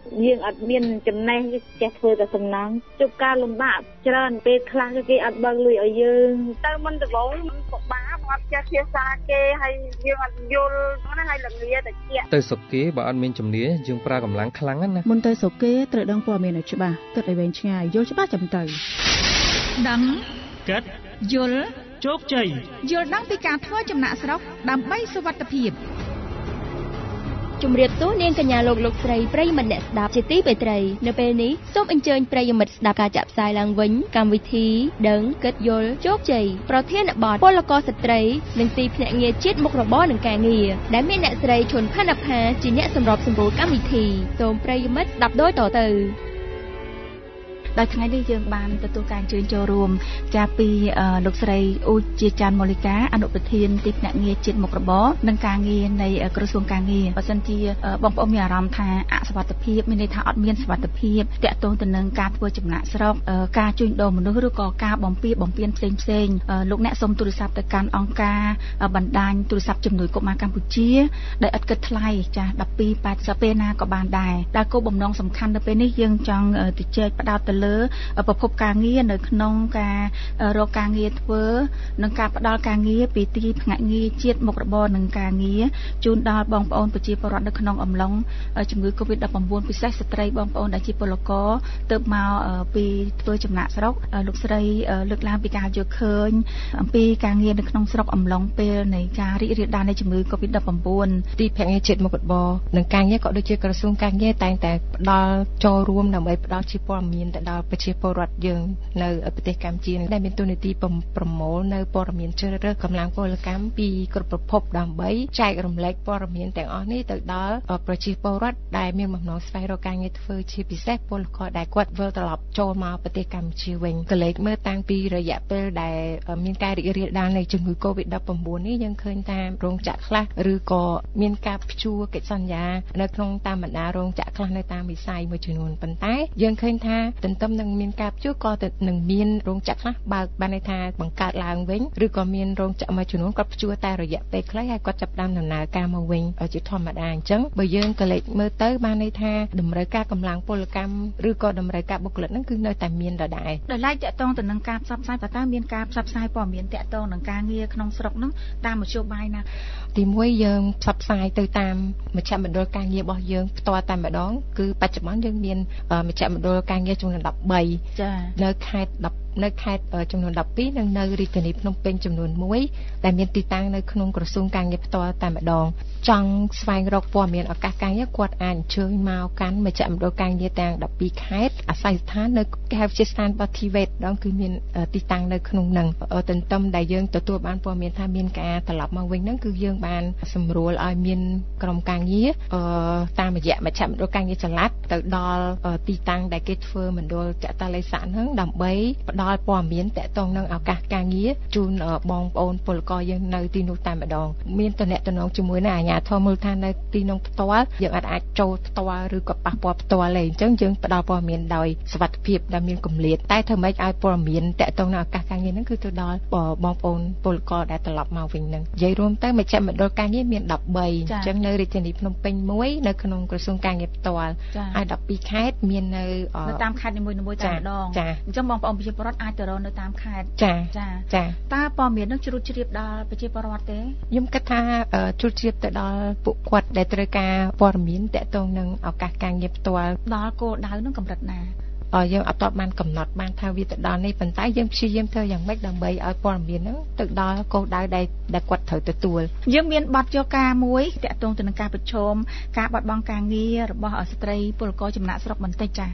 យើងអត់មានចំណេះចេះធ្វើតែសំណងជប់ការលំបាកច្រើនពេលខ្លះគេអត់បើកលុយឲ្យយើងទៅមិនដំបងមិនពិបាកអត់ចេះភាសាគេហើយយើងអត់យល់ហ្នឹងហើយល្ងាតិចទៅសុកគេបើអត់មានជំនាញយើងប្រើកម្លាំងខ្លាំងណាស់មុនទៅសុកគេត្រូវដឹងព័ត៌មានឲ្យច្បាស់គិតឲ្យវែងឆ្ងាយយល់ច្បាស់ចាំទៅដឹងគិតយល់ជោគជ័យយល់ដឹងពីការធ្វើចំណាក់ស្រុកដើម្បីសុវត្ថិភាពជំរាបសួរនាងកញ្ញាលោកស្រីប្រិយមិត្តអ្នកស្ដាប់ជាទីមេត្រីនៅពេលនេះសូមអញ្ជើញប្រិយមិត្តស្ដាប់ការចាក់ផ្សាយឡើងវិញកម្មវិធីដឹងគិតយល់ជោគជ័យប្រធានបទពលករស្ត្រីនិងទីភ្នាក់ងារជាតិមុខរបរនិងការងារដែលមានអ្នកស្រីឈុនផានផាជាអ្នកសម្របសម្រួលកម្មវិធីសូមប្រិយមិត្តស្ដាប់ដូចតទៅដល់ថ្ងៃនេះយើងបានទទួលការអញ្ជើញចូលរួមចាពីលោកស្រីអ៊ូជាច័ន្ទម៉ូលីកាអនុប្រធានទីភ្នាក់ងារជាតិមុខរបរនិងការងារនៃក្រសួងការងារបើសិនជាបងប្អូនមានអារម្មណ៍ថាអសុវត្ថិភាពមានន័យថាអត់មានសុវត្ថិភាពតាក់ទងទៅនឹងការធ្វើចំណាក់ស្រុកការជួញដូរមនុស្សឬក៏ការបំពានផ្សេងលោកអ្នកសូមទូរស័ព្ទទៅកាន់អង្គការបណ្ដាញទូរស័ព្ទជំនួយកុមារកម្ពុជាដែលឥតគិតថ្លៃចា1280ពេលណាក៏បានដែរគោលបំណងសំខាន់នៅពេលនេះយើងចង់ជជែកផ្ដោតទៅលើប្រភពការងារនៅក្នុងការរកការងារធ្វើនិងការផ្ដល់ការងារពីទីភ្នាក់ងារជាតិមុខរបរនិងការងារជូនដល់បងប្អូនប្រជាពលរដ្ឋនៅក្នុងអំឡុងជំងឺ Covid-19 ពិសេសស្ត្រីបងប្អូនដែលជាពលករទៅមកពីធ្វើចំណាក់ស្រុកលោកស្រីលើកឡើងពីការយល់ឃើញអំពីការងារនៅក្នុងស្រុកអំឡុងពេលនៃការរីករាលដាលនៃជំងឺ Covid-19 ទីភ្នាក់ងារជាតិមុខរបរនិងការងារក៏ដូចជាក្រសួងការងារតែងតែផ្ដល់ចូលរួមដើម្បីផ្ដល់ជាព័ត៌មានទៅដល់ប្រជាពលរដ្ឋយើងនៅប្រទេសកម្ពុជាដែលមានទូនាទីប្រមូលនៅព័ត៌មានជ្រើសរើសកម្លាំងពលកម្មពីគ្រប់ប្រភពដើម្បីចែករំលែកព័ត៌មានទាំងអស់នេះទៅដល់ប្រជាពលរដ្ឋដែលមានបំណងស្វែងរកការងារធ្វើជាពិសេសពលករដែលគាត់វិលត្រឡប់ចូលមកប្រទេសកម្ពុជាវិញក៏លេខមើលតាំងពីរយៈពេលដែលមានការរីករាលដាលនៃជំងឺ Covid-19 នេះយើងឃើញតាមរោងចក្រខ្លះឬក៏មានការព្យួរកិច្ចសន្យានៅក្នុងតាមបណ្ដារោងចក្រខ្លះនៅតាមវិស័យមួយចំនួនប៉ុន្តែយើងឃើញថាទន្ទឹមនឹងមានការព្យួរក៏នឹងមានរោងចក្រខ្លះបើកបានន័យថាបង្កើតឡើងវិញឬក៏មានរោងចក្រមួយចំនួនគាត់ព្យួរតែរយៈពេលខ្លីហើយគាត់ចាប់ផ្ដើមដំណើរការមកវិញជាធម្មតាអញ្ចឹងបើយើងក៏លេចមើលទៅបានន័យថាតម្រូវការកម្លាំងពលកម្មឬក៏តម្រូវការបុគ្គលិកហ្នឹងគឺនៅតែមានដដែលដោយឡែកតាក់ទងទៅនឹងការផ្សព្វផ្សាយតើមានការផ្សព្វផ្សាយព័ត៌មានតាក់ទងនឹងការងារក្នុងស្រុកហ្នឹងតាមមធ្យោបាយណាទីមួយយើងផ្សព្វផ្សាយទៅតាមមជ្ឈមណ្ឌលការងាររបស់យើងផ្ទាល់តែម្ដងគឺបច្ចុប្បន្នយើងមានមជ្ឈមណ្ឌលការងារចំនួន13 ចានៅខេត្តចំនួន12និងនៅរាជធានីភ្នំពេញចំនួន1ដែលមានទីតាំងនៅក្នុងក្រសួងការងារផ្ទាល់តែម្ដងចង់ស្វែងរកព័ត៌មានឱកាសការងារគាត់អាចអញ្ជើញមកកាន់មជ្ឈមណ្ឌលការងារទាំង12ខេត្តអាស្រ័យស្ថាននៅគេហៅជាស្ថានបទ TVET ដងគឺមានទីតាំងនៅក្នុងនឹងទន្ទឹមដែលយើងទទួលបានព័ត៌មានថាមានការត្រឡប់មកវិញហ្នឹងគឺយើងបានសម្រួលឲ្យមានក្រុមការងារតាមរយៈមជ្ឈមណ្ឌលការងារចល័តទៅដល់ទីតាំងដែលគេធ្វើមណ្ឌលចតលេស័កហ្នឹងដើម្បីផ្ដល់ព័ត៌មានតាក់ទងនឹងឱកាសការងារជូនបងប្អូនពលករយើងនៅទីនោះតែម្ដងមានតំណែងជាមួយនឹងអាជ្ញាធរមូលដ្ឋាននៅទីនោះផ្ទាល់យើងអាចចូលផ្ទាល់ឬក៏ប៉ះពាល់ផ្ទាល់ទេអញ្ចឹងយើងផ្ដល់ព័ត៌មានដោយសុវត្ថិភាពដែលមានគម្លាតតែធ្វើម៉េចឲ្យព័ត៌មានតាក់ទងនឹងឱកាសការងារហ្នឹងគឺទៅដល់បងប្អូនពលករដែលត្រឡប់មកវិញហ្នឹងនិយាយរួមទៅមជ្ឈមណ្ឌលការងារមាន13អញ្ចឹងនៅរាជធានីភ្នំពេញ1នៅក្នុងក្រសួងការងារផ្ទាល់ហើយ12ខេត្តមាននៅតាមខេត្តនីមួយៗតែម្ដងអញ្ចឹងបងប្អូនប្រជាពលរដ្ឋអាចទៅរកនៅតាមខេត្តចាតើព័ត៌មាននឹងជ្រួតជ្រាបដល់ប្រជាពលរដ្ឋទេខ្ញុំគិតថាជ្រួតជ្រាបទៅដល់ពួកគាត់ដែលត្រូវការព័ត៌មានតាក់ទងនឹងឱកាសការងារផ្ទាល់ដល់គោលដៅនឹងកម្រិតណាយើងអត់តបបានកំណត់បានថាវាទៅដល់នេះប៉ុន្តែយើងព្យាយាមធ្វើយ៉ាងម៉េចដើម្បីឲ្យព័ត៌មានហ្នឹងទៅដល់គោលដៅដែលគាត់ត្រូវទទួលយើងមានបទយកការមួយតាក់ទងទៅនឹងការប្រឈមការបាត់បង់ការងាររបស់ស្ត្រីពលករចំណាក់ស្រុកបន្តិចចា៎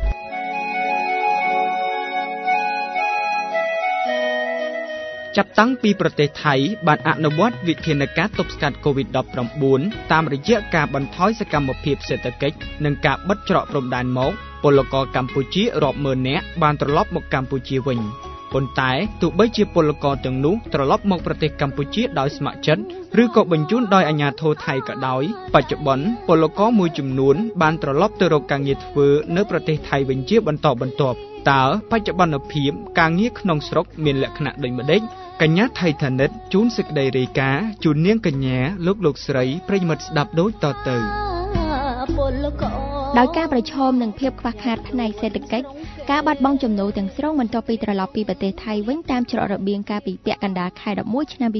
ចាប់តាំងពីប្រទេសថៃបានអនុវត្តវិធានការទប់ស្កាត់ COVID-19 តាមរយៈការបន្ថយសកម្មភាពសេដ្ឋកិច្ចនិងការបិទច្រកព្រំដែនមកពលករកម្ពុជារាប់ម៉ឺននាក់បានត្រឡប់មកកម្ពុជាវិញប៉ុន្តែទោះបីជាពលករទាំងនោះត្រឡប់មកប្រទេសកម្ពុជាដោយស្ម័គ្រចិត្តឬក៏បញ្ជូនដោយអាជ្ញាធរថៃក៏ដោយបច្ចុប្បន្នពលករមួយចំនួនបានត្រឡប់ទៅរកការងារធ្វើនៅប្រទេសថៃវិញជាបន្តបន្ទាប់តើបច្ចុប្បន្នភាពការងារក្នុងស្រុកមានលក្ខណៈដូចម្តេចកញ្ញាថៃថានិតជូនសេចក្តីរាយការណ៍ជូននាងកញ្ញាលោកស្រីប្រិយមិត្តស្ដាប់ដូចតទៅពលករដោយការប្រឈមនឹងភាពខ្វះខាតផ្នែកសេដ្ឋកិច្ចការបាត់បង់ចំណូលទាំងស្រុងបន្ទាប់ពីត្រឡប់ពីប្រទេសថៃវិញតាមច្រករបៀងកាលពីពាក់កណ្ដាលខែ11ឆ្នាំ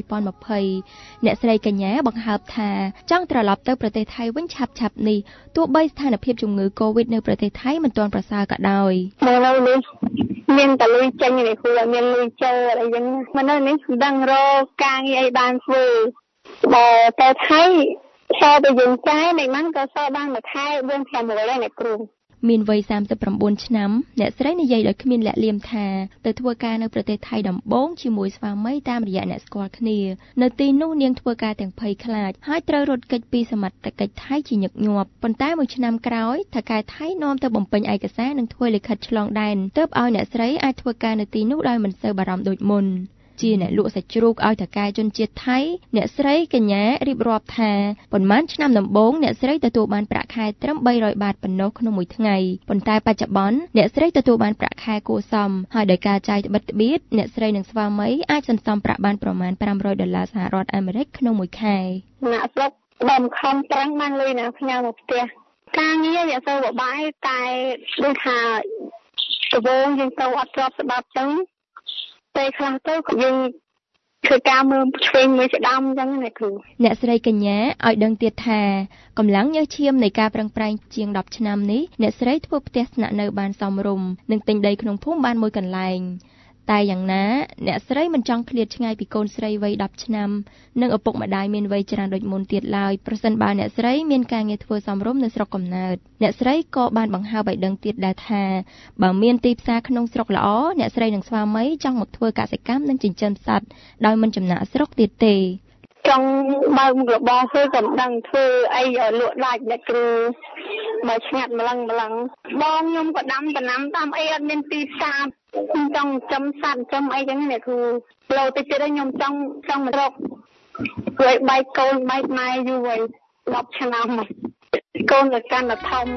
2020អ្នកស្រីកញ្ញាបង្ហើបថាចង់ត្រឡប់ទៅប្រទេសថៃវិញឆាប់ៗនេះទោះបីស្ថានភាពជំងឺ Covid នៅប្រទេសថៃមិនទាន់ប្រសើរក៏ដោយមកនៅនេះមានតែលុយចេញនេះគួរមានលុយចូលអីចឹងមកនៅនេះមិនដឹងរកការងារអីបានធ្វើបើទៅថៃសល់ទៅយើងចាយមិនហ្នឹងក៏សល់បានមួយខែ4-500ដែរអ្នកគ្រូមានវ័យ39ឆ្នាំអ្នកស្រីនិយាយដោយគ្មានលាក់លៀមថាទៅធ្វើការនៅប្រទេសថៃដំបូងជាមួយស្វាមីតាមរយៈអ្នកស្គាល់គ្នានៅទីនោះនាងធ្វើការទាំងភ័យខ្លាចហើយត្រូវរត់គេចពីសមត្ថកិច្ចថៃជាញឹកញាប់ប៉ុន្តែមួយឆ្នាំក្រោយថៅកែថៃនាំទៅបំពេញឯកសារនិងធ្វើលិខិតឆ្លងដែនទើបឲ្យអ្នកស្រីអាចធ្វើការនៅទីនោះដោយមិនសូវបារម្ភដូចមុនជាអ្នកលក់សាច់ជ្រូកឲ្យថៅកែជនជាតិថៃអ្នកស្រីកញ្ញារៀបរាប់ថាប៉ុន្មានឆ្នាំដំបូងអ្នកស្រីទទួលបានប្រាក់ខែត្រឹម300បាតប៉ុណ្ណោះក្នុងមួយថ្ងៃប៉ុន្តែបច្ចុប្បន្នអ្នកស្រីទទួលបានប្រាក់ខែគួរសមហើយដោយការចាយត្បិតត្បៀតអ្នកស្រីនិងស្វាមីអាចសន្សំប្រាក់បានប្រមាណ$500សហរដ្ឋអាមេរិកក្នុងមួយខែអ្នកស្រុកដំខំប្រឹងបានលុយណាផ្ញើមកផ្ទះការងារវាទៅបបាយតែដូចថាដំបូងយើងទៅអត់ស្របច្បាប់ចឹងពេលខ្លះទៅក៏យើងធ្វើការមើលឆ្វេងមើលស្ដាំអញ្ចឹងណាគ្រូអ្នកស្រីកញ្ញាឲ្យដឹងទៀតថាកម្លាំងញើសឈាមនៃការប្រឹងប្រែងជាង10ឆ្នាំនេះអ្នកស្រីធ្វើផ្ទះស្នាក់នៅបានសមរម្យនិងទិញដីក្នុងភូមិបានមួយកន្លែងតែយ៉ាងណាអ្នកស្រីមិនចង់ឃ្លាតឆ្ងាយពីកូនស្រីវ័យ10ឆ្នាំនិងឪពុកម្ដាយមានវ័យច្រើនដូចមុនទៀតឡើយប្រសិនបើអ្នកស្រីមានការងារធ្វើសមរម្យនៅស្រុកកំណើតអ្នកស្រីក៏បានបង្ហើបឲ្យដឹងទៀតដែរថាបើមានទីផ្សារក្នុងស្រុកល្អអ្នកស្រីនិងស្វាមីចង់មកធ្វើកសិកម្មនិងចិញ្ចឹមសត្វដោយមិនចំណាកស្រុកទៀតទេចង់បើកមុខរបរធ្វើក៏មិនដឹងធ្វើអីឲ្យលក់ដាច់អ្នកគ្រូបើឆ្ងាត់ម្លឹងបងខ្ញុំក៏ដាំដំណាំតាមអីអត់មានទីផ្សារខ្ញុំចង់ចំសត្វចំអីចឹងអ្នកគ្រូលោតិចទៀតខ្ញុំចង់មករកជួយបែកកូនបែកម៉ែយូរហើយ10ឆ្នាំកូនទៅកាន់តែធំ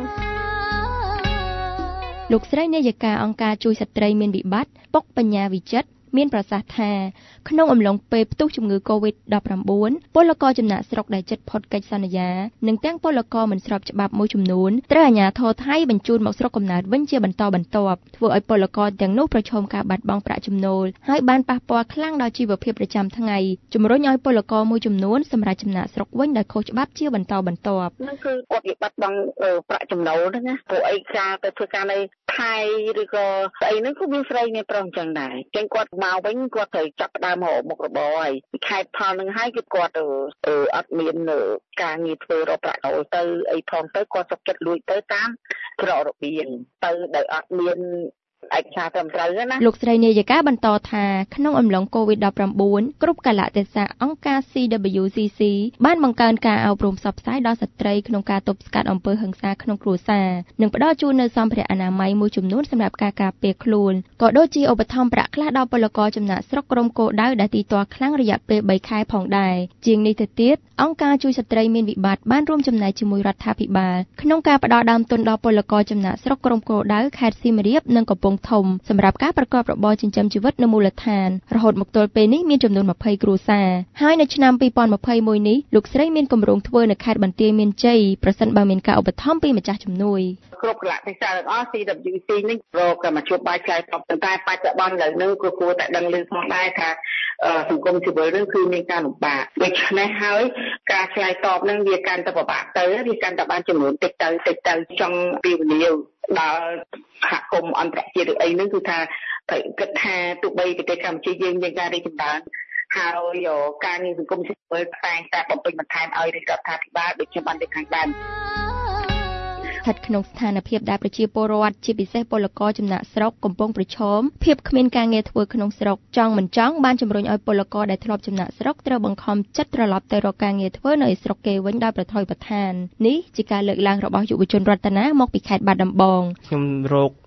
លោកស្រីនាយិកាអង្គការជួយស្ត្រីមានវិបត្តិពុកបញ្ញាវិចិត្រមានប្រសាសន៍ថាក្នុងអំឡុងពេលផ្ទុះជំងឺ Covid-19 ពលករចំណាក់ស្រុកដែលជិតផុតកិច្ចសន្យានិងទាំងពលករមិនស្របច្បាប់មួយចំនួនត្រូវអាជ្ញាធរថៃបញ្ជូនមកស្រុកកំណើតវិញជាបន្តបន្ទាប់ធ្វើឲ្យពលករទាំងនោះប្រឈមការបាត់បង់ប្រាក់ចំណូលហើយបានប៉ះពាល់ខ្លាំងដល់ជីវភាពប្រចាំថ្ងៃជំរុញឲ្យពលករមួយចំនួនសម្រាប់ចំណាក់ស្រុកវិញដោយខុសច្បាប់ជាបន្តបន្ទាប់ហ្នឹងគឺគាត់បាត់បង់ប្រាក់ចំណូលហ្នឹងណាព្រោះអីការទៅធ្វើការនៅថៃឬក៏ស្អីហ្នឹងគឺមានស្រីមានប្រុសអញ្ចឹងដែរចឹងគាត់មកវិញគាត់ត្រូវចាប់ផ្ដើមរកមុខរបរហើយខេត្តផលនឹងហើយគឺគាត់អត់មានការងារធ្វើរកប្រាក់ចូលទៅអីផងទៅគាត់សុខចិត្តលួចទៅតាមច្រករបៀងទៅដោយអត់មានឯកសារត្រឹមត្រូវណាលោកស្រីនាយិកាបន្តថាក្នុងអំឡុង COVID-19 គ្រប់កាលៈទេសៈអង្គការ CWCC បានបង្កើនការអប់រំផ្សព្វផ្សាយដល់ស្ត្រីក្នុងការទប់ស្កាត់អំពើហិង្សាក្នុងគ្រួសារនិងផ្ដល់ជូននូវសម្ភារៈអនាម័យមួយចំនួនសម្រាប់ការការពារខ្លួនក៏ដូចជាឧបត្ថម្ភប្រាក់ខ្លះដល់ពលករចំណាក់ស្រុកក្រុមគោលដៅដែលទីទាល់ខ្លាំងរយៈពេល3ខែផងដែរជាងនេះទៅទៀតអង្គការជួយស្ត្រីមានវិបត្តិបានរួមចំណែកជាមួយរដ្ឋាភិបាលក្នុងការផ្ដល់ដើមទុនដល់ពលករចំណាក់ស្រុកក្រុមគោលដៅខេត្តសៀមរាបនិងកំពង់ធំសម្រាប់ការប្រកបរបរចិញ្ចឹមជីវិតនៅមូលដ្ឋានរហូតមកទល់ពេលនេះមានចំនួន20គ្រួសារហើយនៅឆ្នាំ2021នេះលោកស្រីមានគម្រោងធ្វើនៅខេត្តបន្ទាយមានជ័យប្រសិនបើមានការឧបត្ថម្ភពីម្ចាស់ជំនួយគ្រប់កលៈទេសៈទាំងអស់ CWC នេះរកមកជួបបាយឆ្លើយតបតែបច្ចុប្បន្នឥឡូវនេះគួរតែដឹងឮផងដែរថាសង្គមស៊ីវិលនឹងគឺមានការលំបាកដូច្នេះហើយការឆ្លើយតបនឹងវាកាន់តែពិបាកទៅវាកាន់តែបានចំនួនតិចទៅចង់ពីវនីយដល់សហគមន៍អន្តរជាតិឬអីហ្នឹងគឺថាត្រូវគិតថាទោះបីប្រទេសកម្ពុជាយើងមានការរីកចម្រើនហើយការងារសង្គមស៊ីវិលតែងតែបំពេញបន្ថែមឲ្យរដ្ឋាភិបាលដូចខ្ញុំបានលើកខាងដើមស្ថិតក្នុងស្ថានភាពដែលប្រជាពលរដ្ឋជាពិសេសពលករចំណាក់ស្រុកកំពុងប្រឈមភាពគ្មានការងារធ្វើក្នុងស្រុកចង់មិនចង់បានជំរុញឲ្យពលករដែលធ្លាប់ចំណាក់ស្រុកត្រូវបង្ខំចិត្តត្រឡប់ទៅរកការងារធ្វើនៅឯស្រុកគេវិញដោយប្រថុយប្រថាននេះជាការលើកឡើងរបស់យុវជនរតនាមកពីខេត្តបាត់ដំបងខ្ញុំរក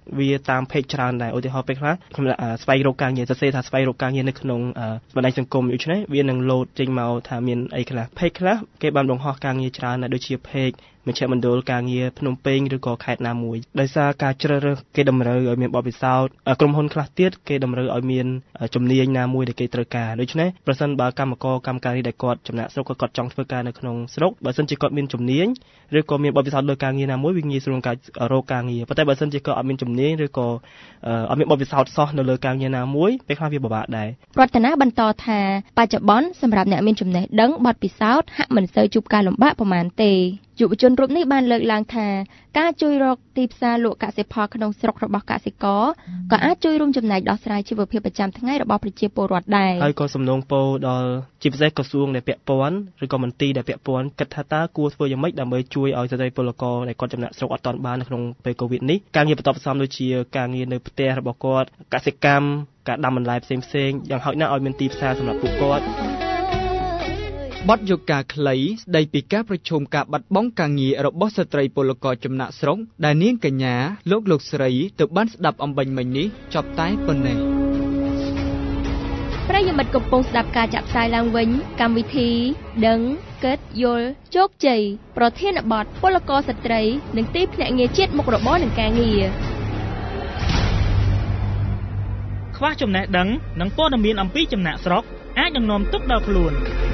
វាតាមเพจច្រើនដែរឧទាហរណ៍ពេលខ្លះខ្ញុំស្វែងរកការងារសរសេរថាស្វែងរកការងារនៅក្នុងបណ្ដាញសង្គមដូច្នេះវានឹងលោតចេញមកថាមានអីខ្លះเพจខ្លះគេបានបង្ហោះការងារច្រើនដែរដូចជាเพจមជ្ឈមណ្ឌលការងារភ្នំពេញឬក៏ខេត្តណាមួយដោយសារការជ្រើសរើសគេតម្រូវឲ្យមានបទពិសោធន៍ក្រុមហ៊ុនខ្លះទៀតគេតម្រូវឲ្យមានជំនាញណាមួយដែលគេត្រូវការដូច្នេះប្រសិនបើកម្មការីដែលគាត់ចំណាក់ស្រុកគាត់ចង់ធ្វើការនៅក្នុងស្រុកបើសិនជាគាត់មានជំនាញឬក៏មានបទពិសោធន៍លើការងារណាមួយវាងាយស្រួលក្នុងការរកការងារប៉ុន្តែបើសិនជាគាត់អត់មានជំនាញឬក៏អត់មានបទពិសោធន៍សោះនៅលើការងារណាមួយពេលខ្លះវាពិបាកដែររតនាបន្តថាបច្ចុប្បន្នសម្រាប់អ្នកមានចំណេះដឹងបទពិសោធន៍ហាក់មិនសូវជួបការលំបាកប៉ុន្មានទេយុវជនរូបនេះបានលើកឡើងថាការជួយរកទីផ្សារលក់កសិផលក្នុងស្រុករបស់កសិករក៏អាចជួយរួមចំណែកដោះស្រាយជីវភាពប្រចាំថ្ងៃរបស់ប្រជាពលរដ្ឋដែរហើយក៏សំណូមពរដល់ជាពិសេសក្រសួងដែលពាក់ព័ន្ធឬក៏មន្ទីរដែលពាក់ព័ន្ធគិតថាតើគួរធ្វើយ៉ាងម៉េចដើម្បីជួយឲ្យស្ត្រីពលករដែលគាត់ចំណាក់ស្រុកអត់ទាន់បាននៅក្នុងពេលកូវីដនេះការងារបន្តបន្ទាប់ដូចជាការងារនៅផ្ទះរបស់គាត់កសិកម្មការដាំបន្លែផ្សេងៗយ៉ាងហោចណាស់ឲ្យមានទីផ្សារសម្រាប់ពួកគាត់បទយកការខ្លីស្ដីពីការប្រឈមការបាត់បង់ការងាររបស់ស្ត្រីពលករចំណាក់ស្រុកដែលនាងកញ្ញាលោកស្រីទៅបានស្ដាប់អំបញ្ញមិញនេះចប់តែប៉ុណ្ណេះប្រិយមិត្តកំពុងស្ដាប់ការចាក់ផ្សាយឡើងវិញកម្មវិធីដឹងគិតយល់ជោគជ័យប្រធានបទពលករស្ត្រីនិងទីភ្នាក់ងារជាតិមុខរបរនិងការងារខ្វះចំណេះដឹងនិងព័ត៌មានអំពីចំណាក់ស្រុកអាចនឹងនាំទុក្ខដល់ខ្លួន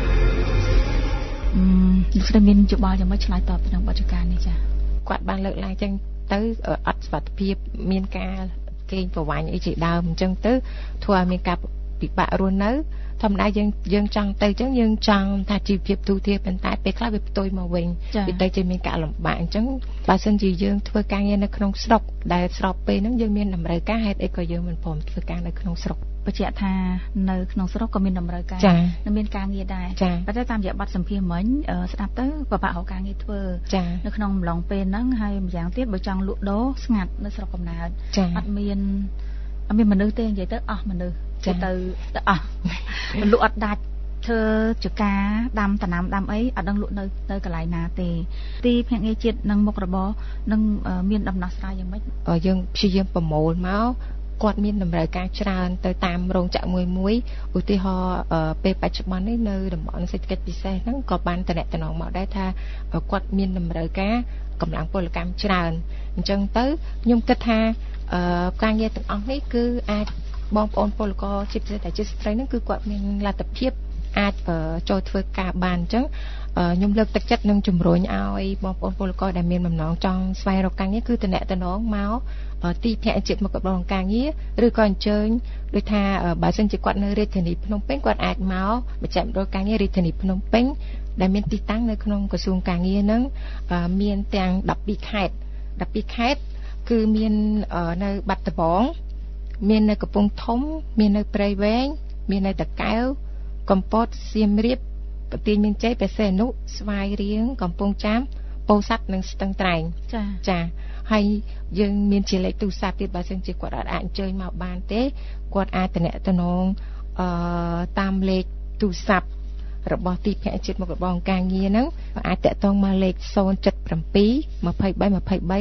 លោកស្រីមានយោបល់យ៉ាងម៉េចឆ្លើយតបទៅនឹងបទចការនេះចា៎គាត់បានលើកឡើងចឹងទៅអត់សុវត្ថិភាពមានការកេងប្រវ័ញ្ចអីជាដើមអញ្ចឹងទៅធ្វើឲ្យមានការពិបាករស់នៅធម្មតាយើងចង់ទៅចឹងយើងចង់ថាជីវភាពទូទៅប៉ុន្តែពេលខ្លះវាផ្ទុយមកវិញវាទៅជាមានការលំបាកអញ្ចឹងបើសិនជាយើងធ្វើការងារនៅក្នុងស្រុកដែលស្របពេលហ្នឹងយើងមានតម្រូវការហេតុអីក៏យើងមិនព្រមធ្វើការនៅក្នុងស្រុកបញ្ជាក់ថានៅក្នុងស្រុកក៏មានតម្រូវការនិងមានការងារដែរប៉ុន្តែតាមរយៈបទសម្ភាសន៍មិញស្ដាប់ទៅពិបាករកការងារធ្វើនៅក្នុងអំឡុងពេលហ្នឹងហើយម្យ៉ាងទៀតបើចង់លក់ដូរស្ងាត់នៅស្រុកកំណើតអត់មានមនុស្សទេនិយាយទៅអស់មនុស្សទៅអស់លក់អត់ដាច់ធ្វើចការដាំដំណាំដាំអីអត់ដឹងលក់នៅកន្លែងណាទេទីភ្នាក់ងារជាតិនិងមុខរបរនឹងមានដំណោះស្រាយយ៉ាងម៉េចយើងព្យាយាមប្រមូលមកគាត់មានតម្រូវការច្រើនទៅតាមរោងចក្រមួយឧទាហរណ៍ពេលបច្ចុប្បន្ននេះនៅតំបន់សេដ្ឋកិច្ចពិសេសហ្នឹងក៏បានតំណងមកដែរថាគាត់មានតម្រូវការកម្លាំងពលកម្មច្រើនអញ្ចឹងទៅខ្ញុំគិតថាការងារទាំងអស់នេះគឺអាចបងប្អូនពលករជាពិសេសតែជាស្ត្រីហ្នឹងគឺគាត់មានលទ្ធភាពអាចចូលធ្វើការបានអញ្ចឹងខ្ញុំលើកទឹកចិត្តនិងជំរុញឲ្យបងប្អូនពលករដែលមានបំណងចង់ស្វែងរកការងារគឺតំណងមកទីភ្នាក់ជាតិមុខរបរការងារឬក៏អញ្ជើញដូចថាបើសិនជាគាត់នៅរាជធានីភ្នំពេញគាត់អាចមកបញ្ជាក់មណ្ឌលការងាររាជធានីភ្នំពេញដែលមានទីតាំងនៅក្នុងក្រសួងការងារហ្នឹងមានទាំង12ខេត្តគឺមាននៅបាត់ដំបងមាននៅកំពង់ធំមាននៅព្រៃវែងមាននៅតាកែវកំពតសៀមរាបបន្ទាយមានជ័យបេសីអនុស្វាយរៀងកំពង់ចាមពោធិ៍សាត់និងស្ទឹងត្រែងចាហើយយើងមានជាលេខទូរស័ព្ទទៀតបើសិនជាគាត់អាចអញ្ជើញមកបានទេគាត់អាចតំណងតាមលេខទូរស័ព្ទរបស់ទីភ្នាក់ជាតិមុខរបរការងារហ្នឹងអាចតាក់ទងមកលេខ077 23 23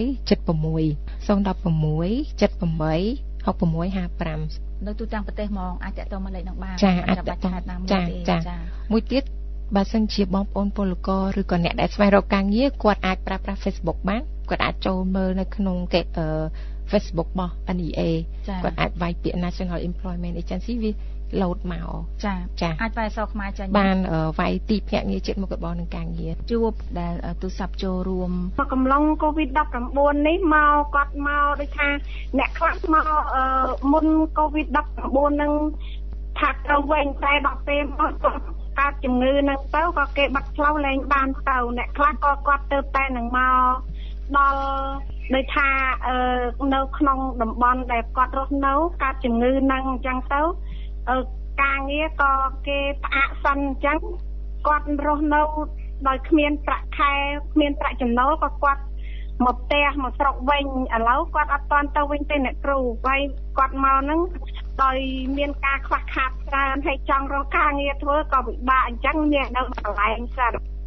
76 016 78 6655 នៅទូទាំងប្រទេសហ្មងអាចតាក់ទងមកលេខហ្នឹងបានអាចតាក់ទងណាមួយទេចាមួយទៀតបើសិនជាបងប្អូនពលករឬក៏អ្នកដែលស្វែងរកការងារគាត់អាចប្រើប្រាស់ Facebook បានគាត់អាចចូលមើលនៅក្នុងFacebook របស់ NEA គាត់អាចវាយពាក្យ National Employment Agency វាលោតមកចាអាចវាយអក្សរខ្មែរចាបានវាយទីភ្នាក់ងារជាតិមុខរបរនិងការងារជួបដែលទូរស័ព្ទចូលរួមកំឡុង COVID-19 នេះមកគាត់មកដូចថាអ្នកខ្លះមកមុន COVID-19 នឹងថាទៅវិញតែដល់ពេលមកកើតជំងឺហ្នឹងទៅក៏គេបាត់ផ្លូវលែងបានទៅអ្នកខ្លះក៏គាត់ទៅតែនឹងមកដល់ដោយថានៅក្នុងតំបន់ដែលគាត់រស់នៅកើតជំងឺហ្នឹងអញ្ចឹងទៅការងារក៏គេផ្អាកសិនអញ្ចឹងគាត់រស់នៅដោយគ្មានប្រាក់ខែគ្មានប្រាក់ចំណូលក៏គាត់មកផ្ទះមកស្រុកវិញឥឡូវគាត់អត់ទាន់ទៅវិញទេអ្នកគ្រូហើយគាត់មកហ្នឹងដោយមានការខ្វះខាតច្រើនហើយចង់រកការងារធ្វើក៏ពិបាកអញ្ចឹងមាននៅកន្លែងសិន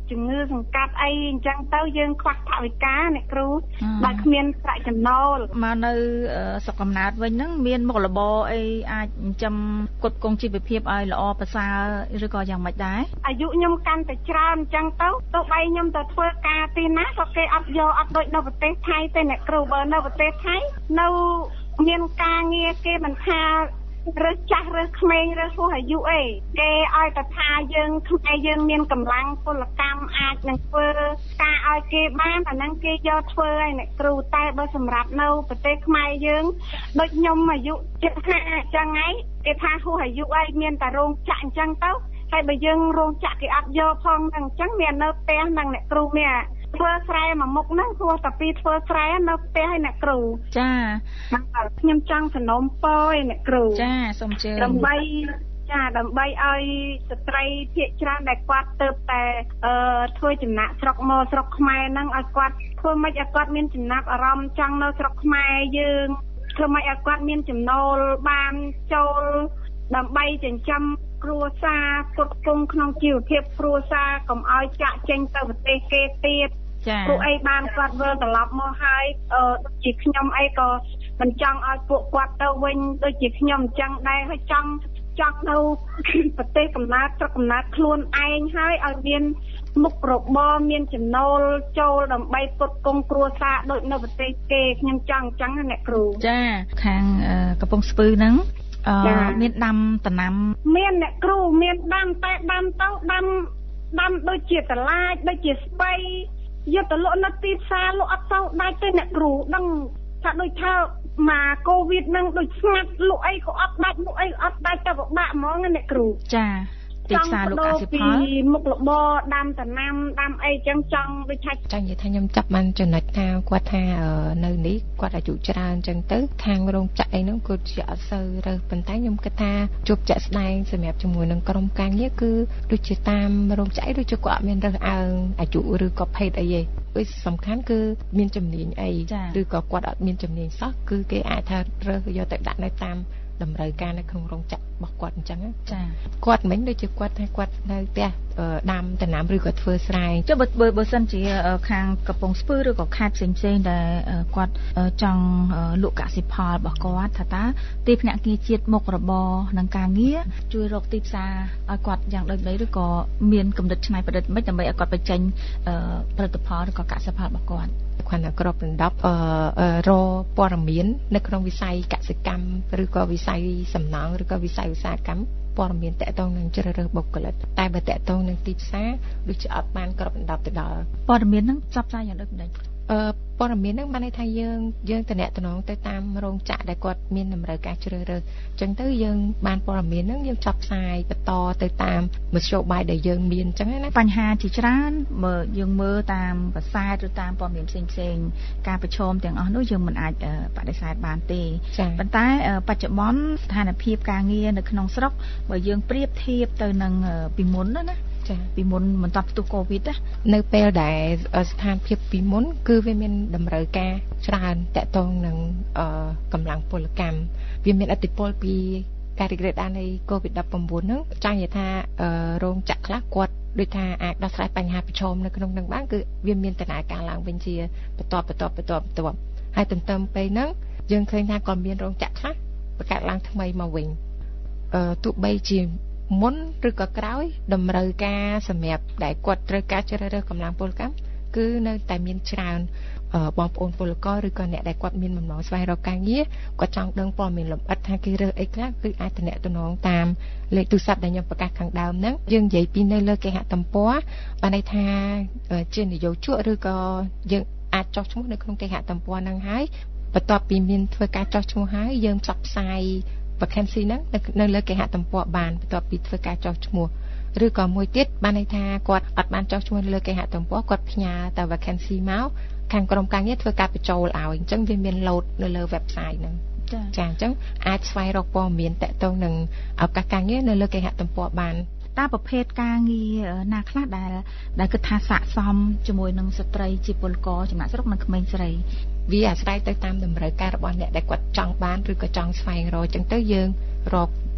ជំងឺសង្កាត់អីអញ្ចឹងទៅយើងខ្វះថវិកាអ្នកគ្រូបើគ្មានប្រាក់ចំណូលមកនៅស្រុកកំណើតវិញហ្នឹងមានមុខរបរអីអាចចិញ្ចឹមផ្គត់ផ្គង់ជីវភាពឲ្យល្អប្រសើរឬក៏យ៉ាងម៉េចដែរអាយុខ្ញុំកាន់តែច្រើនអញ្ចឹងទៅទោះបីខ្ញុំទៅធ្វើការទីណាក៏គេអត់យកអត់ដូចនៅប្រទេសថៃទេអ្នកគ្រូបើនៅប្រទេសថៃនៅមានការងារគេមិនថារើសចាស់រើសក្មេងរើសហួសអាយុអីគេឲ្យតែថាយើងខ្មែរយើងមានកម្លាំងពលកម្មអាចនឹងធ្វើការឲ្យគេបានអាហ្នឹងគេយកធ្វើឲ្យអ្នកគ្រូតែបើសម្រាប់នៅប្រទេសខ្មែរយើងដូចខ្ញុំអាយុ70អញ្ចឹងហើយគេថាហួសអាយុអីមានតែរោងចក្រអញ្ចឹងទៅហើយបើយើងរោងចក្រគេអត់យកផងហ្នឹងអញ្ចឹងមាននៅផ្ទះហ្នឹងអ្នកគ្រូមានធ្វើស្រែមួយមុខហ្នឹងព្រោះតែពីធ្វើស្រែនៅផ្ទះឲ្យអ្នកគ្រូចាខ្ញុំចង់សំណូមពរឲ្យអ្នកគ្រូចាសូមជឿដើម្បីឲ្យស្ត្រីភាគច្រើនដែលគាត់ទៅតែធ្វើចំណាក់ស្រុកមកស្រុកខ្មែរហ្នឹងឲ្យគាត់ធ្វើម៉េចឲ្យគាត់មានចំណាប់អារម្មណ៍ចង់នៅស្រុកខ្មែរយើងធ្វើម៉េចឲ្យគាត់មានចំណូលបានចូលដើម្បីចិញ្ចឹមគ្រួសារផ្គត់ផ្គង់ក្នុងជីវភាពគ្រួសារកុំឲ្យចាក់ចេញទៅប្រទេសគេទៀតព្រោះអីបានគាត់វិលត្រឡប់មកហើយដូចជាខ្ញុំអីក៏មិនចង់ឲ្យពួកគាត់ទៅវិញដូចជាខ្ញុំអញ្ចឹងដែរហើយចង់នៅប្រទេសកំណើតស្រុកកំណើតខ្លួនឯងហើយឲ្យមានមុខរបរមានចំណូលចូលដើម្បីផ្គត់ផ្គង់គ្រួសារដូចនៅប្រទេសគេខ្ញុំចង់អញ្ចឹងណាអ្នកគ្រូចាខាងកំពង់ស្ពឺហ្នឹងមានដាំដំណាំមានអ្នកគ្រូមានដាំតែដាំទៅដាំដូចជាតឡាចដូចជាស្បៃយកទៅលក់នៅទីផ្សារលក់អត់ទៅដាច់ទេអ្នកគ្រូដឹងថាដូចថាមកកូវីដហ្នឹងដូចស្ងាត់លក់អីក៏អត់ដាច់លក់អីអត់ដាច់ទៅពិបាកហ្មងអ្នកគ្រូចាទីផ្សារលោកកសិផលមុខរបរដាំដំណាំដាំអីចឹងចង់ដូចថាចង់និយាយថាខ្ញុំចាប់បានចំណុចថាគាត់ថានៅនេះគាត់អាយុច្រើនចឹងទៅខាងរោងចក្រអីហ្នឹងគាត់ជាអត់សូវរើសប៉ុន្តែខ្ញុំគិតថាជួបចាក់ស្ដែងសម្រាប់ជាមួយនឹងក្រុមការងារគឺដូចជាតាមរោងចក្រដូចជាគាត់អត់មានរើសអើងអាយុឬក៏ភេទអីទេវាសំខាន់គឺមានជំនាញអីឬក៏គាត់អត់មានជំនាញសោះគឺគេអាចថារើសយកទៅដាក់នៅតាមតម្រូវការនៅក្នុងរោងចក្ររបស់គាត់អញ្ចឹងចាគាត់មិនដូចជាគាត់ថាគាត់នៅផ្ទះដាំដំណាំឬក៏ធ្វើស្រែចុះបើសិនជាខាងកំពង់ស្ពឺឬក៏ខេត្តផ្សេងដែលគាត់ចង់លក់កសិផលរបស់គាត់ថាតើទីភ្នាក់ងារជាតិមុខរបរនិងការងារជួយរកទីផ្សារឲ្យគាត់យ៉ាងដូចនេះឬក៏មានគំនិតច្នៃប្រឌិតមិនដើម្បីឲ្យគាត់បញ្ចេញផលិតផលឬក៏កសិផលរបស់គាត់គាត់នៅក្របដណ្ដប់រព័ត៌មាននៅក្នុងវិស័យកសិកម្មឬក៏វិស័យសំណង់ឬក៏វិស័យឧស្សាហកម្មព័ត៌មានតកតងនឹងជ្រើសរើសបុគ្គលិកតែបើតកតងនឹងទីផ្សារដូចជាអត់បានក្របដណ្ដប់ទៅដល់ព័ត៌មានហ្នឹងផ្សព្វផ្សាយយ៉ាងដូចម្ដេចព័ត៌មានហ្នឹងបានន័យថាយើងតំណងទៅតាមរោងចក្រដែលគាត់មានតម្រូវការជ្រើសរើសអញ្ចឹងទៅយើងបានព័ត៌មានហ្នឹងយើងផ្សព្វផ្សាយបន្តទៅតាមមធ្យោបាយដែលយើងមានអញ្ចឹងណាបញ្ហាជាច្រើនយើងមើលតាមភាសាឬតាមព័ត៌មានផ្សេងការប្រឈមទាំងអស់នោះយើងមិនអាចបដិសេធបានទេប៉ុន្តែបច្ចុប្បន្នស្ថានភាពការងារនៅក្នុងស្រុកបើយើងប្រៀបធៀបទៅនឹងពីមុនណាពីមុនមិនតាន់ផ្ទុះកូវីដនៅពេលដែលស្ថានភាពពីមុនគឺវាមានតម្រូវការច្រើនតកតងនឹងកម្លាំងពលកម្មវាមានឥទ្ធិពលពីការរីករាលដាលនៃកូវីដ 19 ហ្នឹងចង់និយាយថារោងចក្រខ្លះគាត់ដូចថាអាចដោះស្រាយបញ្ហាប្រឈមនៅក្នុងនឹងបានគឺវាមានដំណើរការឡើងវិញជាបន្តហើយទន្ទឹមពេលហ្នឹងយើងឃើញថាក៏មានរោងចក្រខ្លះបង្កើតឡើងថ្មីមកវិញទោះបីជាមុនឬក៏ក្រោយតម្រូវការសម្រាប់ដែលគាត់ត្រូវការជ្រើសរើសកម្លាំងពលកម្មគឺនៅតែមានច្រើនបងប្អូនពលករឬក៏អ្នកដែលគាត់មានបំណងស្វែងរកការងារគាត់ចង់ដឹងព័ត៌មានលម្អិតថាគេរើសអីខ្លះគឺអាចតំណងតាមលេខទូរស័ព្ទដែលខ្ញុំប្រកាសខាងដើមហ្នឹងយើងនិយាយពីនៅលើគេហទំព័របានន័យថាជានយោជកឬក៏យើងអាចចុះឈ្មោះនៅក្នុងគេហទំព័រហ្នឹងហើយបន្ទាប់ពីមានធ្វើការចុះឈ្មោះហើយយើងផ្សព្វផ្សាយvacancy ហ្នឹងនៅលើគេហទំព័របានបន្ទាប់ពីធ្វើការចុះឈ្មោះឬក៏មួយទៀតបានន័យថាគាត់អត់បានចុះឈ្មោះលើគេហទំព័រគាត់ផ្ញើតែ vacancy មកខាងក្រុមការងារធ្វើការបញ្ចូលឲ្យអញ្ចឹងវាមាន load នៅលើ website ហ្នឹងចាអញ្ចឹងអាចស្វែងរកព័ត៌មានតាក់ទងនឹងឱកាសការងារនៅលើគេហទំព័របានតើប្រភេទការងារណាខ្លះដែលគិតថាស័ក្តិសមជាមួយនឹងស្ត្រីជាពលករចំណាក់ស្រុកនិងក្មេងស្រីវាអាស្រ័យទៅតាមតម្រូវការរបស់អ្នកដែលគាត់ចង់បានឬក៏ចង់ស្វែងរកអញ្ចឹងទៅយើងរក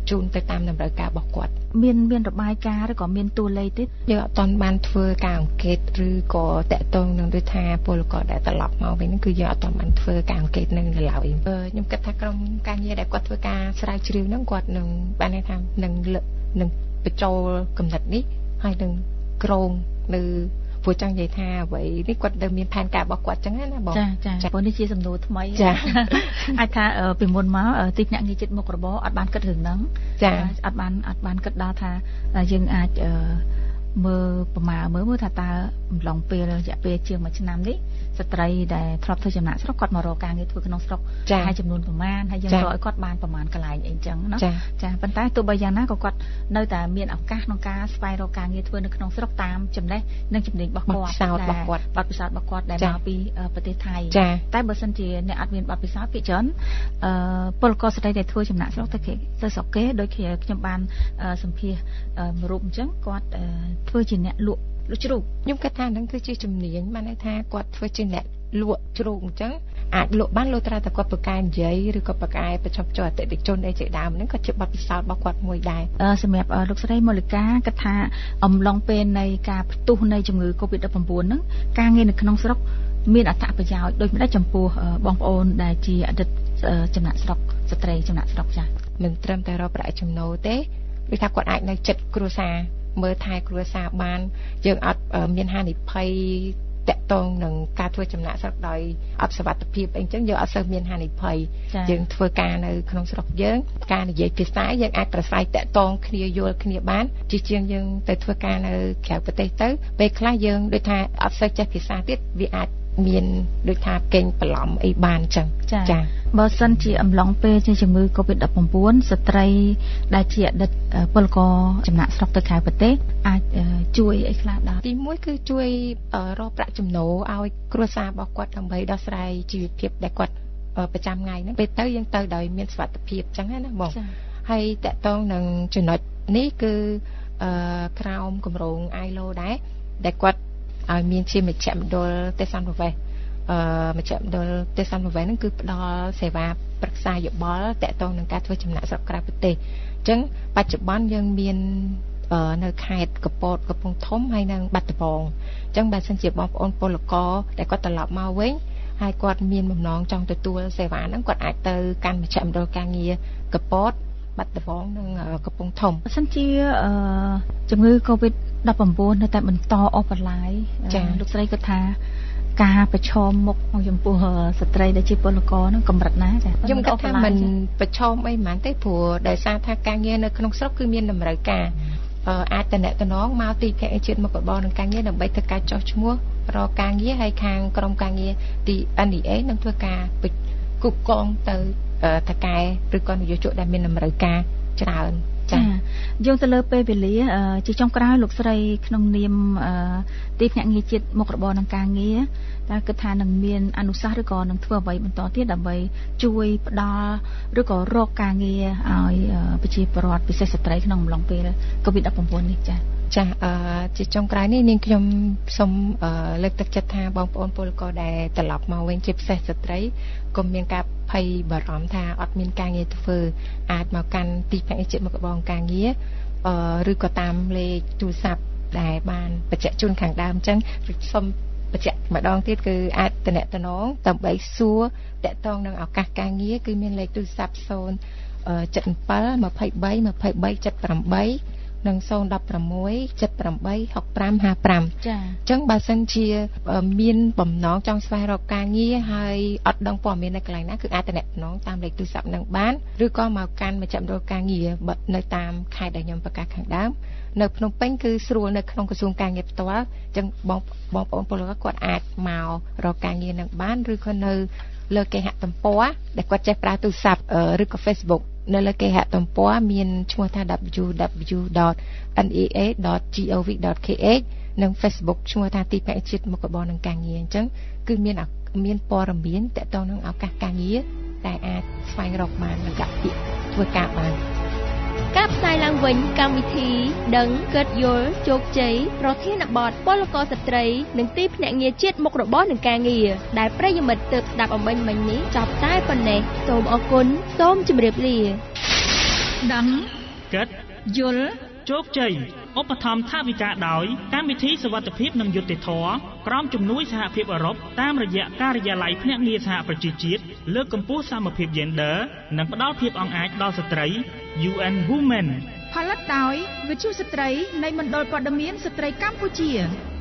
ជូនទៅតាមតម្រូវការរបស់គាត់មានរបាយការណ៍ឬក៏មានតួលេខទេយើងអត់ទាន់បានធ្វើការអង្កេតឬក៏តាក់ទងនឹងដូចថាពលករដែលត្រឡប់មកវិញហ្នឹងគឺយើងអត់ទាន់បានធ្វើការអង្កេតនឹងឡើយខ្ញុំគិតថាក្រុមការងារដែលគាត់ធ្វើការស្រាវជ្រាវហ្នឹងគាត់នឹងបានថានឹងបញ្ចូលកំណត់នេះហើយនឹងក្រងនៅព្រោះចង់និយាយថាអ្វីនេះគាត់នៅមានផែនការរបស់គាត់ចឹងណាបងចាព្រោះនេះជាសំណួរថ្មីអាចថាពីមុនមកទីភ្នាក់ងារចិត្តមុខរបរអត់បានគិតរឿងហ្នឹងអត់បានគិតដល់ថាយើងអាចមើលប្រមាណមើលថាតើអំឡុងពេលរយៈពេលជាង1ឆ្នាំនេះស្ត្រីដែលធ្លាប់ធ្វើចំណាក់ស្រុកគាត់មករកការងារធ្វើក្នុងស្រុកហើយចំនួនប្រមាណហើយយើងរកឲ្យគាត់បានប្រមាណកន្លែងអីចឹងណាចាប៉ុន្តែទោះបីយ៉ាងណាក៏គាត់នៅតែមានឱកាសក្នុងការស្វែងរកការងារធ្វើនៅក្នុងស្រុកតាមចំណេះនិងជំនាញរបស់គាត់បទពិសោធន៍របស់គាត់ដែលមកពីប្រទេសថៃតែបើសិនជាអ្នកអត់មានបទពិសោធន៍ភាគច្រើនពលករស្ត្រីដែលធ្វើចំណាក់ស្រុកទៅស្រុកគេដូចខ្ញុំបានសម្ភាសមួយរូបអញ្ចឹងគាត់ធ្វើជាអ្នកលក់ជ្រូកខ្ញុំគិតថាហ្នឹងគឺជាជំនាញបានន័យថាគាត់ធ្វើជាអ្នកលក់ជ្រូកអញ្ចឹងអាចលក់បានលុះត្រាតែគាត់ប្រកែនិយាយឬក៏ប្រកែបញ្ចប់ចោលអតិថិជនអីជាដើមហ្នឹងក៏ជាបទពិសោធន៍របស់គាត់មួយដែរសម្រាប់លោកស្រីមូលីកាគិតថាអំឡុងពេលនៃការផ្ទុះនៃជំងឺ Covid-19 ហ្នឹងការងារនៅក្នុងស្រុកមានអត្ថប្រយោជន៍ដូចម្ដេចចំពោះបងប្អូនដែលជាអតីតចំណាក់ស្រុកស្ត្រីចំណាក់ស្រុកចា៎មិនត្រឹមតែរកប្រាក់ចំណូលទេដូចថាគាត់អាចនៅចិត្តគ្រួសារមើលថែគ្រួសារបានយើងអត់មានហានិភ័យតាក់ទងនឹងការធ្វើចំណាក់ស្រុកដោយអត់សុវត្ថិភាពអីចឹងយើងអត់សូវមានហានិភ័យយើងធ្វើការនៅក្នុងស្រុកយើងការនិយាយភាសាយើងអាចប្រស័យតាក់ទងគ្នាយល់គ្នាបានជាជាងយើងទៅធ្វើការនៅក្រៅប្រទេសទៅពេលខ្លះយើងដូចថាអត់សូវចេះភាសាទៀតវាអាចមានដូចថាកេងបន្លំអីបានចឹងចាបើសិនជាអំឡុងពេលជាជំងឺ Covid-19 ស្ត្រីដែលជាអតីតពលករចំណាក់ស្រុកទៅក្រៅប្រទេសអាចជួយអីខ្លះដែរទីមួយគឺជួយរកប្រាក់ចំណូលឲ្យគ្រួសាររបស់គាត់ដើម្បីដោះស្រាយជីវភាពដែលគាត់ប្រចាំថ្ងៃហ្នឹងពេលទៅយើងទៅដោយមានសុវត្ថិភាពចឹងណាបងហើយតកតងនឹងចំណុចនេះគឺក្រោមគម្រោង ILO ដែរដែលគាត់ឲ្យមានជាមជ្ឈមណ្ឌលទេសន្តវេសមជ្ឈមណ្ឌលទេសន្តវេសហ្នឹងគឺផ្ដល់សេវាប្រឹក្សាយោបល់តាក់ទងនឹងការធ្វើចំណាក់ស្រុកក្រៅប្រទេសអញ្ចឹងបច្ចុប្បន្នយើងមាននៅខេត្តកពតកំពង់ធំហើយនិងបាត់ដំបងអញ្ចឹងបើសិនជាបងប្អូនពលករដែលគាត់ត្រឡប់មកវិញហើយគាត់មានបំណងចង់ទទួលសេវាហ្នឹងគាត់អាចទៅកាន់មជ្ឈមណ្ឌលការងារកពតបាត់ដំបងនិងកំពង់ធំបើសិនជាជំងឺ Covid-19 នៅតែបន្តអូសបន្លាយលោកស្រីគាត់ថាការប្រឈមមុខចំពោះស្ត្រីដែលជាពលករហ្នឹងកម្រិតណាចាខ្ញុំគិតថាមិនប្រឈមអីហ្មងទេព្រោះដោយសារថាការងារនៅក្នុងស្រុកគឺមានតម្រូវការអាចតំណែងមកទីភ្នាក់ងារជាតិមុខរបរនឹងការងារដើម្បីធ្វើការចុះឈ្មោះរកការងារហើយខាងក្រុមការងារទី NEA នឹងធ្វើការគ្រប់គ្រងទៅតកែឬក៏នយោជកដែលមានតម្រូវការច្រើនចាយោងទៅលើពេលវេលាជាចុងក្រោយលោកស្រីក្នុងនាមទីភ្នាក់ងារជាតិមុខរបរនឹងការងារតែគិតថានឹងមានអនុសាសន៍ឬក៏នឹងធ្វើអ្វីបន្តទៀតដើម្បីជួយផ្ដល់ឬក៏រកការងារឲ្យប្រជាពលរដ្ឋពិសេសស្ត្រីក្នុងអំឡុងពេល COVID-19 នេះចាជាចុងក្រោយនេះនាងខ្ញុំសូមលើកទឹកចិត្តថាបងប្អូនពលករដែលត្រឡប់មកវិញជាពិសេសស្ត្រីកុំមានការភ័យបារម្ភថាអត់មានការងារធ្វើអាចមកកាន់ទីភ្នាក់ងារជាតិមុខរបរការងារឬក៏តាមលេខទូរស័ព្ទដែលបានបញ្ជាក់ជូនខាងដើមអញ្ចឹងសូមបញ្ជាក់ម្ដងទៀតគឺអាចតំណែងដើម្បីសួរតាក់ទងនឹងឱកាសការងារគឺមានលេខទូរស័ព្ទ077 23 2378និង016 78 6555ចាអញ្ចឹងបើសិនជាមានបំណងចង់ស្វែងរកការងារហើយអត់ដឹងព័ត៌មាននៅកន្លែងណាគឺអាចតំណែងតាមលេខទូរស័ព្ទនឹងបានឬក៏មកកាន់មជ្ឈមណ្ឌលការងារនៅតាមខេត្តដែលខ្ញុំប្រកាសខាងដើមនៅភ្នំពេញគឺស្រួលនៅក្នុងក្រសួងការងារផ្ទាល់អញ្ចឹងបងប្អូនពលករគាត់អាចមករកការងារនឹងបានឬក៏នៅលើគេហទំព័រដែលគាត់ចេះប្រើទូរស័ព្ទឬក៏ Facebook នៅលើគេហទំព័រមានឈ្មោះថា www.nea.gov.kh និង Facebook ឈ្មោះថាទីភ្នាក់ងារជាតិមុខរបរនឹងការងារអញ្ចឹងគឺមានព័ត៌មានទាក់ទងនឹងឱកាសការងារដែលអាចស្វែងរកបាននិងកាក់ពាក្យធ្វើការបានការផ្សាយឡើងវិញកម្មវិធីដឹងគិតយល់ជោគជ័យប្រធានបទពលករស្ត្រីនិងទីភ្នាក់ងារជាតិមុខរបរនឹងការងារដែលប្រិយមិត្តទើបស្ដាប់អំបញ្ញមិញនេះចប់តែប៉ុណ្ណេះសូមអរគុណសូមជម្រាបលាដឹងគិតយល់ជោគជ័យឧបត្ថម្ភថវិកាដោយកម្មវិធីសុវត្ថិភាពនិងយុត្តិធម៌ក្រោមជំនួយសហភាពអឺរ៉ុបតាមរយៈការិយាល័យភ្នាក់ងារសហប្រជាជាតិលើកកម្ពស់សមភាព Gender និងផ្តល់ភាពអង្អាចដល់ស្ត្រី UN Women ផលិតដោយវិទ្យុស្ត្រីនៃមណ្ឌលព័ត៌មានស្ត្រីកម្ពុជា